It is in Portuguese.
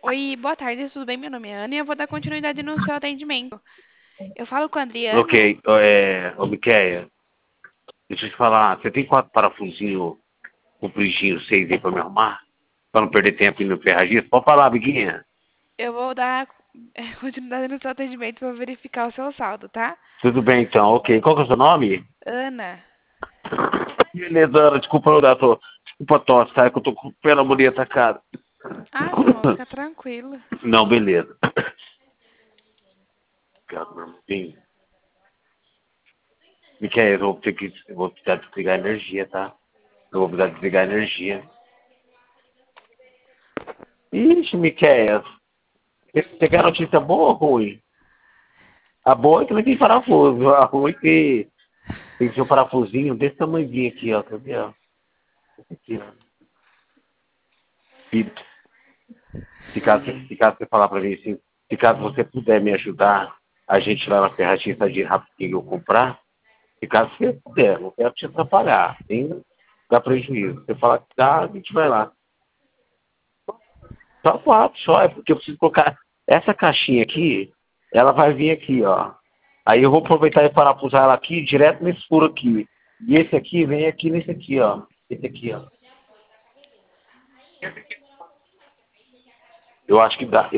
Oi, boa tarde, tudo bem? Meu nome é Ana e eu vou dar continuidade no seu atendimento. Eu falo com o Ok, Adriano. ô Miquéia, deixa eu te falar, você tem 4 parafusinhos compridinhos, 6 aí pra me arrumar? Pra não perder tempo indo no ferragista? Pode falar, amiguinha. Eu vou dar continuidade no seu atendimento para verificar o seu saldo, tá? Tudo bem então, ok. Qual que é o seu nome? Ana. Beleza, Ana, desculpa eu dar, desculpa a tosse, tá? É que eu tô com o pé na mureta atacado. Ah, não, fica tranquilo. Não, beleza. Obrigado, meu irmãozinho. Miquéia, eu vou precisar desligar a energia, tá? Eu vou precisar desligar a energia. Ixi, Miquéia, você quer notícia boa ou ruim? A boa é que não tem parafuso, a ruim é que tem que ser um parafusinho desse tamanhozinho aqui, ó. Quer ver, ó? Esse aqui, ó. E se caso você falar pra mim assim, se caso você puder me ajudar, a gente lá na ferragista de rapidinho eu comprar, se caso você puder, não quero te atrapalhar, nem dar prejuízo. Você fala que dá, a gente vai lá. Só 4, só, é porque eu preciso colocar essa caixinha aqui, ela vai vir aqui, ó. Aí eu vou aproveitar e parafusar ela aqui, direto nesse furo aqui. E esse aqui vem aqui nesse aqui, ó. Esse aqui, ó. Eu acho que dá.